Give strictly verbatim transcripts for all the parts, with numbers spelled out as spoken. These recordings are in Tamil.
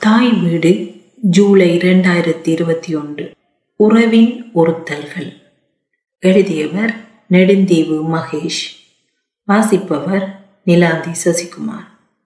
தாய் வீடு ஜூலை இரண்டாயிரத்தி இருபத்தி ஒன்று. உறவின் ஒருத்தல்கள். எழுதியவர் நெடுந்தீவு மகேஷ். வாசிப்பவர் நிலாந்தி சசிகுமார்.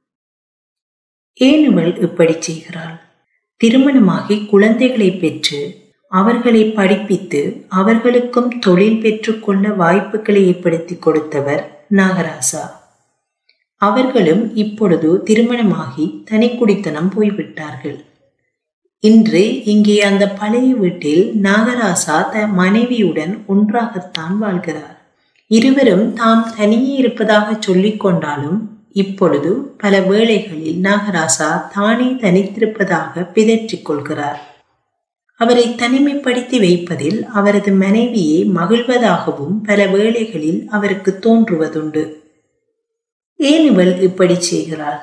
ஏன் இவள் இப்படி செய்கிறாள்? திருமணமாகி குழந்தைகளை பெற்று அவர்களை படிப்பித்து அவர்களுக்கும் தொழில் பெற்றுக்கொள்ள வாய்ப்புகளை ஏற்படுத்தி கொடுத்தவர் நாகராசா. அவர்களும் இப்பொழுது திருமணமாகி தனி குடித்தனம் போய்விட்டார்கள். இன்று இங்கே அந்த பழைய வீட்டில் நாகராசா தன் மனைவியுடன் ஒன்றாகத்தான் வாழ்கிறார். இருவரும் தாம் தனியே இருப்பதாக சொல்லிக் கொண்டாலும் இப்பொழுது பல வேளைகளில் நாகராசா தானே தனித்திருப்பதாக பிதற்றிக் கொள்கிறார். அவரை தனிமைப்படுத்தி வைப்பதில் அவரது மனைவியை மகிழ்வதாகவும் பல வேளைகளில் அவருக்கு தோன்றுவதுண்டு. ஏன் இவள் இப்படி செய்கிறாள்?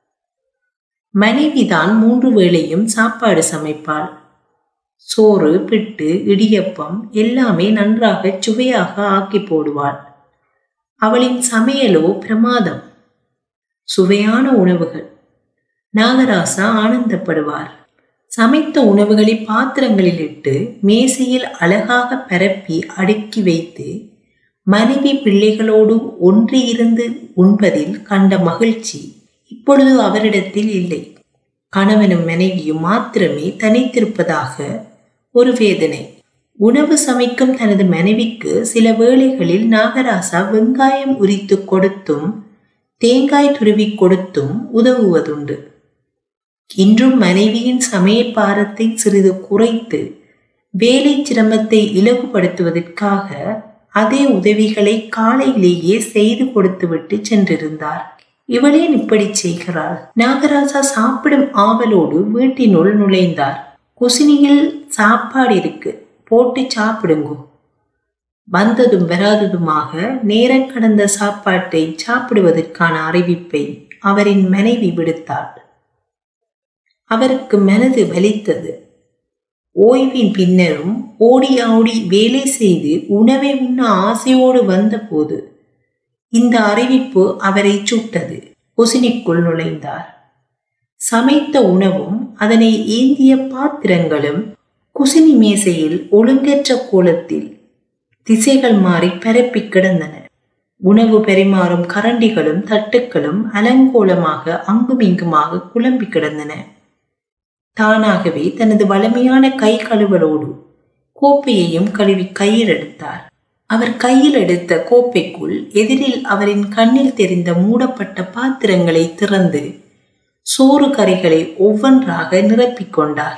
மனைவிதான் மூன்று வேளையும் சாப்பாடு சமைப்பாள். சோறு, பிட்டு, இடியப்பம் எல்லாமே நன்றாக சுவையாக ஆக்கி போடுவாள். அவளின் சமையலோ பிரமாதம். சுவையான உணவுகள். நாகராசா ஆனந்தப்படுவார். சமைத்த உணவுகளை பாத்திரங்களில் இட்டு மேசையில் அழகாக பரப்பி அடுக்கி வைத்து மனைவி பிள்ளைகளோடு ஒன்றி இருந்து உண்பதில் கண்ட மகிழ்ச்சி இப்பொழுது அவரிடத்தில் இல்லை. கணவனும் மனைவியும் மாத்திரமே தனித்திருப்பதாக ஒரு வேதனை. உணவு சமைக்கும் தனது மனைவிக்கு சில வேளைகளில் நாகராசா வெங்காயம் உரித்து கொடுத்தும் தேங்காய் துருவி கொடுத்தும் உதவுவதுண்டு. இன்றும் மனைவியின் சமையல் பாரத்தை சிறிது குறைத்து வேலை சிரமத்தை இலகுபடுத்துவதற்காக அதே உதவிகளை காலையிலேயே செய்து கொடுத்துவிட்டு சென்றிருந்தார். இவளேன் இப்படி செய்கிறாள்? நாகராசா சாப்பிடும் ஆவலோடு வீட்டினுள் நுழைந்தார். குசினியில் சாப்பாடு இருக்கு, போட்டு சாப்பிடுங்கோ. வந்ததும் வராததுமாக நேரம் கடந்த சாப்பாட்டை சாப்பிடுவதற்கான அறிவிப்பை அவரின் மனைவி விடுத்தாள். அவருக்கு மனது வலித்தது. ஓய்வின் பின்னரும் ஓடி ஆடி வேலை செய்து உணவை உண்ண ஆசையோடு வந்த போது இந்த அறிவிப்பு அவரை சுட்டது. குசினிக்குள் நுழைந்தார். சமைத்த உணவும் அதனை ஏந்திய பாத்திரங்களும் குசினி மேசையில் ஒழுங்கற்ற கோலத்தில் திசைகள் மாறி பரப்பி கிடந்தன. உணவு பரிமாறும் கரண்டிகளும் தட்டுக்களும் அலங்கோலமாக அங்குமிங்குமாக குழம்பி கிடந்தன. தானாகவே தனது வலிமையான கை கழுவலோடு கோப்பையையும் கழுவி கையில் எடுத்தார். அவர் கையில் எடுத்த கோப்பைக்குள் எதிரில் அவரின் கண்ணில் தெரிந்த மூடப்பட்ட பாத்திரங்களை திறந்து சோறு கறிகளை ஒவ்வொன்றாக நிரப்பிக் கொண்டார்.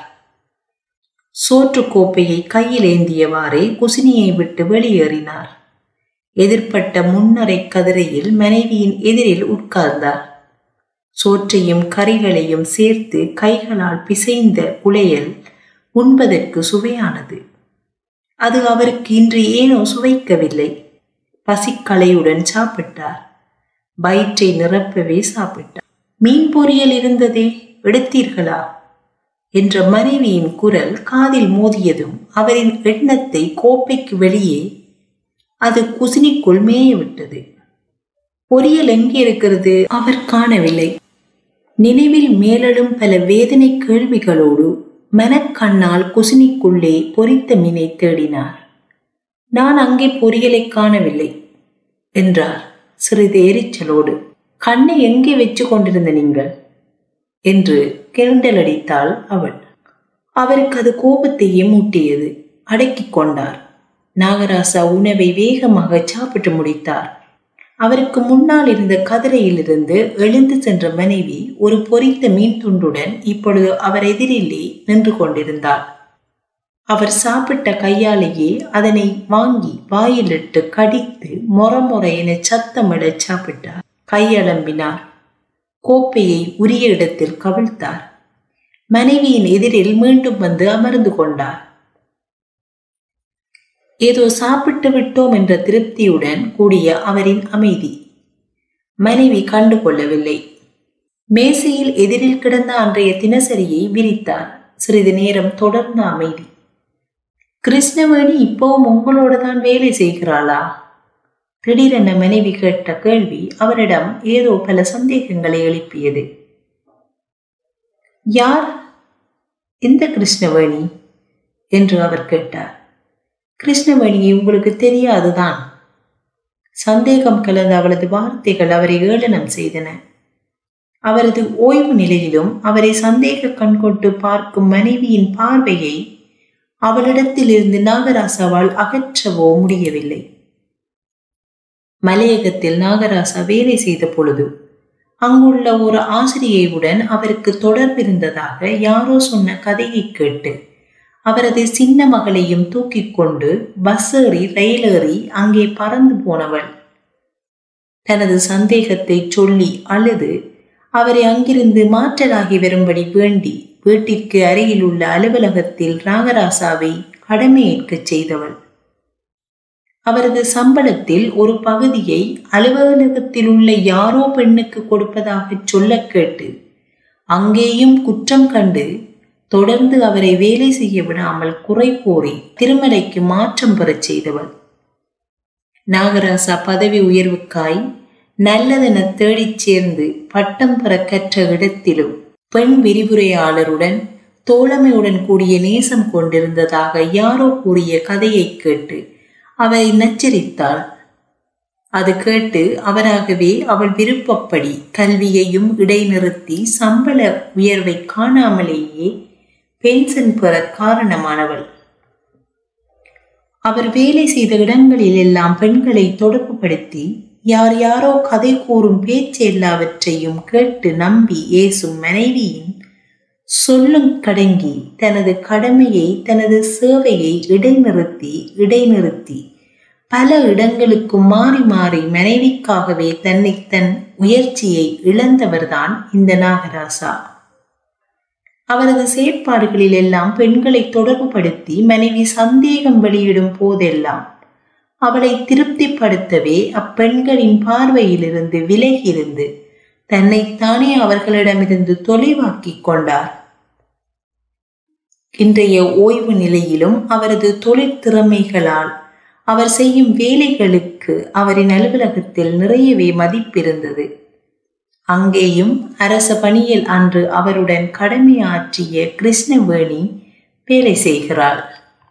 சோற்று கோப்பையை கையில் ஏந்தியவாறே குசினியை விட்டு வெளியேறினார். எதிர்ப்பட்ட முன்னரை கதிரையில் மனைவியின் எதிரில் உட்கார்ந்தார். சோற்றையும் கறிகளையும் சேர்த்து கைகளால் பிசைந்த குழையல் உண்பதற்கு சுவையானது. அது அவருக்கு இன்று ஏனோ சுவைக்கவில்லை. பசிக்கலையுடன் சாப்பிட்டார். வயிற்றை நிரப்பவே சாப்பிட்டார். மீன் பொரியல் இருந்ததே, எடுத்தீர்களா என்ற மனைவியின் குரல் காதில் மோதியதும் அவரின் எண்ணத்தை கோப்பைக்கு வெளியே அது குசினிக்குள் மேய விட்டது. பொரியல் எங்கே இருக்கிறது? அவர் காணவில்லை. நினைவில் மேலெழும் பல வேதனை கேள்விகளோடு மனக்கண்ணால் குசினிக்குள்ளே பொரித்த மீனை தேடினார். நான் அங்கே பொரியலை காணவில்லை என்றார் சிறிது எரிச்சலோடு. கண்ணை எங்கே வச்சு கொண்டிருந்த நீங்கள் என்று கிண்டலடித்தாள் அவள். அவருக்கு அது கோபத்தையே மூட்டியது. அடக்கிக் கொண்டார். நாகராசா உணவை வேகமாக சாப்பிட்டு முடித்தார். அவருக்கு முன்னால் இருந்த கதிரையிலிருந்து எழுந்து சென்ற மனைவி ஒரு பொரித்த மீன் துண்டுடன் இப்பொழுது அவர் எதிரிலே நின்று கொண்டிருந்தார். அவர் சாப்பிட்ட கையாலேயே அதனை வாங்கி வாயிலிட்டு கடித்து மொர மொர என சத்தமிட சாப்பிட்டார். கையளம்பினார். கோப்பையை உரிய இடத்தில் கவிழ்த்தார். மனைவியின் எதிரில் மீண்டும் வந்து அமர்ந்து கொண்டார். ஏதோ சாப்பிட்டு விட்டோம் என்ற திருப்தியுடன் கூடிய அவரின் அமைதி மனைவி கண்டு கொள்ளவில்லை. மேசையில் எதிரில் கிடந்த அன்றைய தினசரியை விரித்தார். சிறிது நேரம் தொடர்ந்த அமைதி. கிருஷ்ணவேணி இப்பவும் உங்களோடு தான் வேலை செய்கிறாளா? திடீரென மனைவி கேட்ட கேள்வி அவரிடம் ஏதோ பல சந்தேகங்களை எழுப்பியது. யார் இந்த கிருஷ்ணவேணி என்று அவர் கேட்டார். கிருஷ்ணவேணியை உங்களுக்கு தெரியாதுதான். சந்தேகம் கலந்த அவளது வார்த்தைகள் அவரை ஏளனம் செய்தன. அவரது ஓய்வு நிலையிலும் அவரை சந்தேக கண்கொண்டு பார்க்கும் மனைவியின் பார்வையை அவளிடத்தில் இருந்து நாகராசாவால் அகற்றவோ முடியவில்லை. மலையகத்தில் நாகராசா வேலை செய்த பொழுது அங்குள்ள ஒரு ஆசிரியையுடன் அவருக்கு தொடர்பிருந்ததாக யாரோ சொன்ன கதையை கேட்டு அவரது சின்ன மகளையும் தூக்கி கொண்டு பஸ் ஏறி ரயிலேறி அங்கே பறந்து போனவள் தனது சந்தேகத்தை சொல்லி அழுது அவரை அங்கிருந்து மாற்றலாகி வரும்படி வேண்டி வீட்டிற்கு அருகில் உள்ள அலுவலகத்தில் நாகராசாவை கடமையேற்கச் செய்தவள். அவரது சம்பளத்தில் ஒரு பகுதியை அலுவலகத்தில் உள்ள யாரோ பெண்ணுக்கு கொடுப்பதாக சொல்ல கேட்டு அங்கேயும் குற்றம் கண்டு தொடர்ந்து அவரை வேலை செய்ய விடாமல் குறை கூறி திருமலைக்கு மாற்றம் பெறச் செய்தவள். நாகராசா பதவி உயர்வுக்காய் நல்லதென தேடிச் சேர்ந்து பட்டம் பெற கற்ற இடத்திலும் பெண் விரிவுரையாளருடன் தோழமையுடன் கூடிய நேசம் கொண்டிருந்ததாக யாரோ கூறிய கதையை கேட்டு அவரை நச்சரித்தாள். அது கேட்டு அவராகவே அவள் விருப்பப்படி கல்வியையும் இடைநிறுத்தி சம்பள உயர்வை காணாமலேயே பென்ஷன் பெற காரணமானவள். அவர் வேலை செய்த இடங்களில் எல்லாம் பெண்களை தொடர்புபடுத்தி யார் யாரோ கதை கூறும் பேச்சு எல்லாவற்றையும் கேட்டு நம்பி ஏசும் மனைவியின் சொல்லும் கடங்கி தனது கடமையை தனது சேவையை இடைநிறுத்தி இடைநிறுத்தி பல இடங்களுக்கு மாறி மாறி மனைவிக்காகவே தன்னை தன் உயர்ச்சியை இழந்தவர்தான் இந்த நாகராசா. அவரது செயற்பாடுகளில் எல்லாம் பெண்களை தொடர்புபடுத்தி மனைவி சந்தேகம் வெளியிடும் போதெல்லாம் அவளை திருப்திப்படுத்தவே அப்பெண்களின் பார்வையிலிருந்து விலகியிருந்து தன்னைத்தானே அவர்களிடமிருந்து தொலைவாக்கி கொண்டார். இன்றைய ஓய்வு நிலையிலும் அவரது தொழிற்திறமைகளால் அவர் செய்யும் வேலைகளுக்கு அவரின் அலுவலகத்தில் நிறையவே மதிப்பிருந்தது. அங்கேயும் அரச பணியில் அன்று அவருடன் கடமையாற்றிய கிருஷ்ணவேணி வேலை செய்கிறாள்.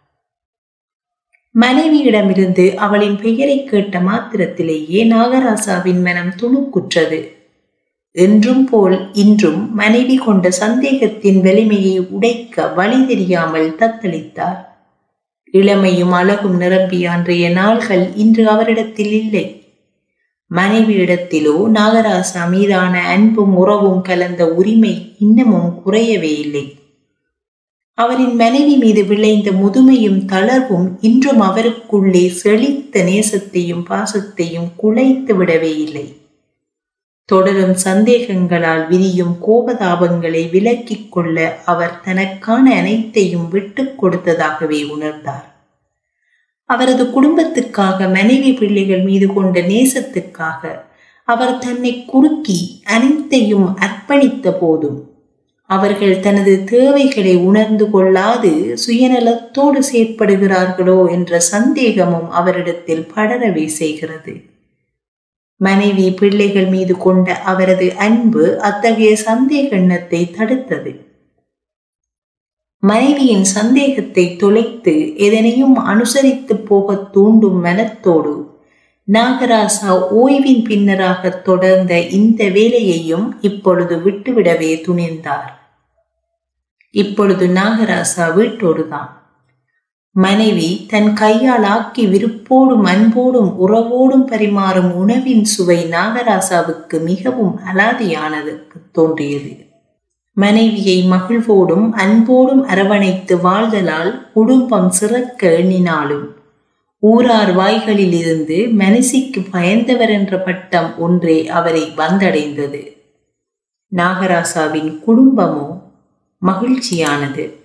மனைவியிடமிருந்து அவளின் பெயரை கேட்ட மாத்திரத்திலேயே நாகராசாவின் மனம் துணுக்குற்றது. என்றும் போல் இன்றும் மனைவி கொண்ட சந்தேகத்தின் வலிமையை உடைக்க வழி தெரியாமல் தத்தளித்தார். இளமையும் அழகும் நிரம்பிய அன்றைய நாள்கள் இன்று அவரிடத்தில் இல்லை. மனைவியிடத்திலோ நாகராசா மீதான அன்பும் உறவும் கலந்த உரிமை இன்னமும் குறையவே இல்லை. அவரின் மனைவி மீது விளைந்த முதுமையும் தளர்வும் இன்றும் அவருக்குள்ளே செழித்த நேசத்தையும் பாசத்தையும் குலைத்து விடவே இல்லை. தொடரும் சந்தேகங்களால் விரியும் கோபதாபங்களை விலக்கிக் கொள்ள அவர் தனக்கான அனைத்தையும் விட்டுக் கொடுத்ததாகவே உணர்ந்தார். அவரது குடும்பத்துக்காக மனைவி பிள்ளைகள் மீது கொண்ட நேசத்துக்காக அவர் தன்னை குறுக்கி அனைத்தையும் அர்ப்பணித்த போதும் அவர்கள் தனது தேவைகளை உணர்ந்து கொள்ளாது சுயநலத்தோடு செயற்படுகிறார்களோ என்ற சந்தேகமும் அவரிடத்தில் படரவே செய்கிறது. மனைவி பிள்ளைகள் மீது கொண்ட அவரது அன்பு அத்தகைய சந்தேக எண்ணத்தை தடுத்தது. மனைவியின் சந்தேகத்தை தொலைத்து எதனையும் அனுசரித்து போக தூண்டும் மனத்தோடு நாகராசா ஓய்வின் பின்னராக தொடர்ந்த இந்த வேலையையும் இப்பொழுது விட்டுவிடவே துணிந்தார். இப்பொழுது நாகராசா வீட்டோடுதான். மனைவி தன் கையால் ஆக்கி விருப்போடும் அன்போடும் உறவோடும் பரிமாறும் உணவின் சுவை நாகராசாவுக்கு மிகவும் அலாதியானது தோன்றியது. மனைவியை மகிழ்வோடும் அன்போடும் அரவணைத்து வாழ்தலால் குடும்பம் சிறக்க எண்ணினாலும் ஊரார் வாய்களில் இருந்து மனசிக்கு பயந்தவர் என்ற பட்டம் ஒன்றே அவரை வந்தடைந்தது. நாகராசாவின் குடும்பமோ மகிழ்ச்சியானது.